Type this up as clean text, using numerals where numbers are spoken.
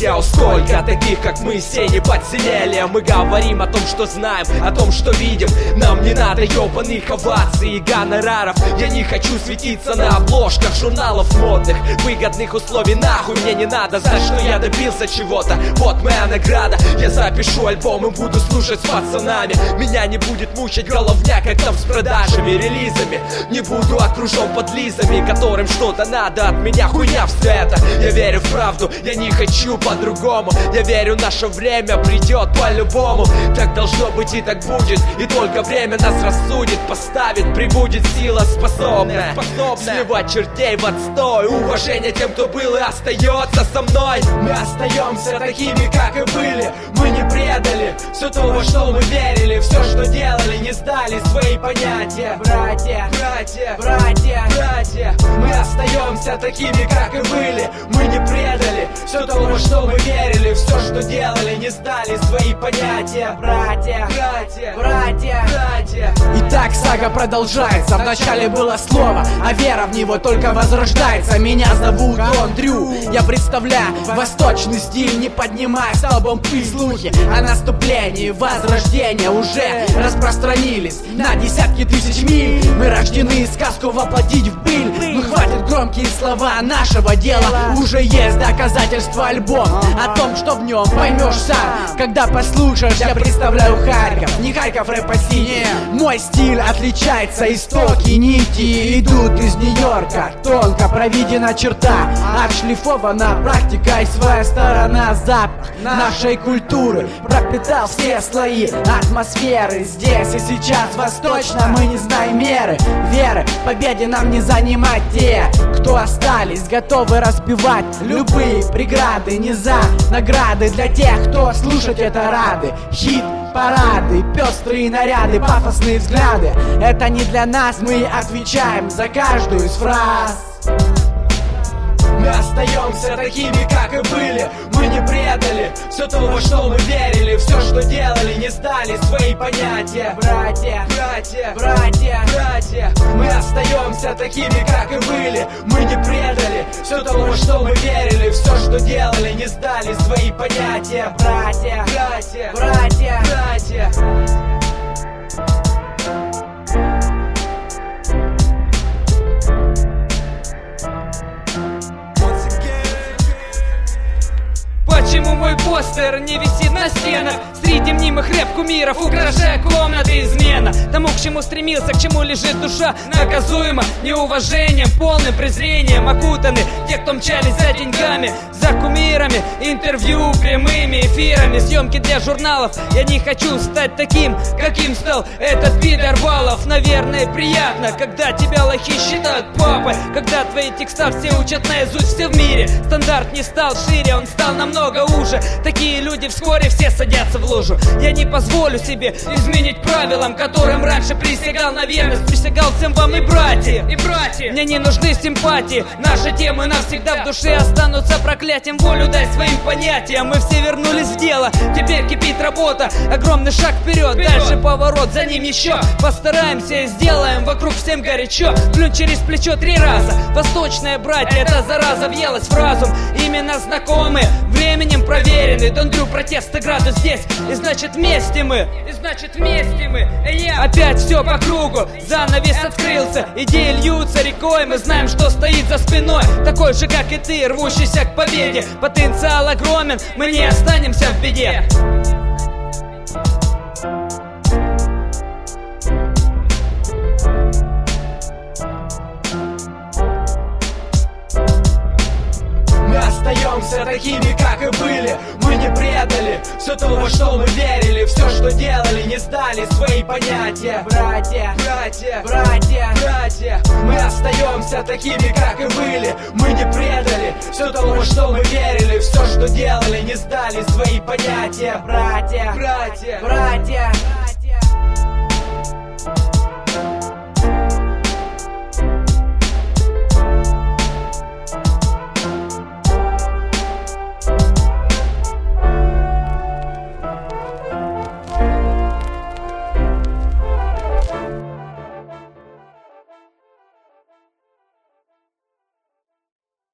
братья. Сколько таких, как мы, все не подселели. Мы говорим о том, что знаем, о том, что видим. Нам не надо ёбаных оваций и гонораров. Я не хочу светиться на обложках журналов модных. Выгодных условий нахуй мне не надо. За что я добился чего-то, вот моя награда. Я запишу альбом и буду слушать с пацанами. Меня не будет мучить головня, как там с продажами, релизами. Не буду окружен подлизами, которым что-то надо от меня, хуйня все это. Я верю в правду, я не хочу по-другому. Я верю, наше время придет по-любому. Так должно быть и так будет. И только время нас рассудит, поставит, прибудет сила способная сливать чертей в отстой. Уважение тем, кто был и остается со мной. Мы остаемся такими, как и были. Мы не предали все то, во что мы верили. Все, что делали, не сдали свои понятия. Братья, братья, братья, братья. Мы остаемся такими, как и были. Мы не предали все то, во что мы верили. Все, что делали, не сдали свои понятия. Братья, братья, братья, братья. Итак, сага продолжается. Вначале было слово, а вера в него только возрождается. Меня зовут Дон Дрю. Я представляю восточный стиль, не поднимая столбом пыль. Слухи о наступлении, возрождения уже распространились на десятки тысяч миль. Мы рождены сказку воплотить в быль. Ну хватит громкие слова нашего дела. Уже есть доказательства, альбом о том, что в нем поймешь сам, когда послушаешь. Я представляю Харьков, не Харьков рэп-синий. Мой стиль отличается, истоки нити идут из Нью-Йорка. Тонко проведена черта, отшлифована практика и своя сторона. Запах нашей культуры пропитал все слои атмосферы. Здесь и сейчас восточно мы не знаем меры. Веры победе нам не занимать. Те, кто остались, готовы разбивать любые преграды. Не за награды для тех, кто слушать это рады. Хит, парады, пестрые наряды, пафосные взгляды. Это не для нас, мы отвечаем за каждую из фраз. Мы остаемся такими, как и были. Мы не предали все то, во что мы верили. Все, что делали, не сдали свои понятия. Братья, братья, братья, братья. Мы остаемся такими, как и были. Мы не предали все то, во что мы верили. Все, что делали, не сдали свои понятия. братья, Братья, братья, братья. Почему мой постер не висит на стенах среди мнимых рэп-кумиров, украшая комнаты измена? Тому, к чему стремился, к чему лежит душа, наказуемо неуважением, полным презрением окутаны те, кто мчались за деньгами, за кумирами. Интервью прямыми эфирами, съемки для журналов. Я не хочу стать таким, каким стал этот пидор Валов. Наверное, приятно, когда тебя лохи считают папой, когда твои текста все учат наизусть, все в мире. Стандарт не стал шире, он стал намного уже. Такие люди вскоре все садятся в лужу. Я не позволю себе изменить правилам, которым раньше присягал на верность. Присягал всем вам и братья, и братья. Мне не нужны симпатии, наши темы навсегда в душе останутся проклятием. Волю дай своим понятиям, мы все вернулись в дело. Теперь кипит работа, огромный шаг вперед. Дальше поворот, за ним еще. Постараемся и сделаем вокруг всем горячо. Плюнь через плечо 3 раза. Восточные братья, эта зараза въелась в разум. Именно знакомые, временем проверены. Дон Дрю, протест и градус здесь. И значит вместе мы, Опять все по кругу, занавес открылся. Идеи льются рекой, мы знаем, что стоит за спиной. Такой же, как и ты, рвущийся к победе. Потенциал огромен, мы не останемся в беде. Мы остаемся такими, как и были. Мы не предали все то, во что мы верили. Все, что делали, не сдали свои понятия. братья, Братья, братья, братья. Мы остаемся такими, как и были. Мы не предали все то, во что мы верили. Все, что делали, не сдали свои понятия. братья, Братья, братья.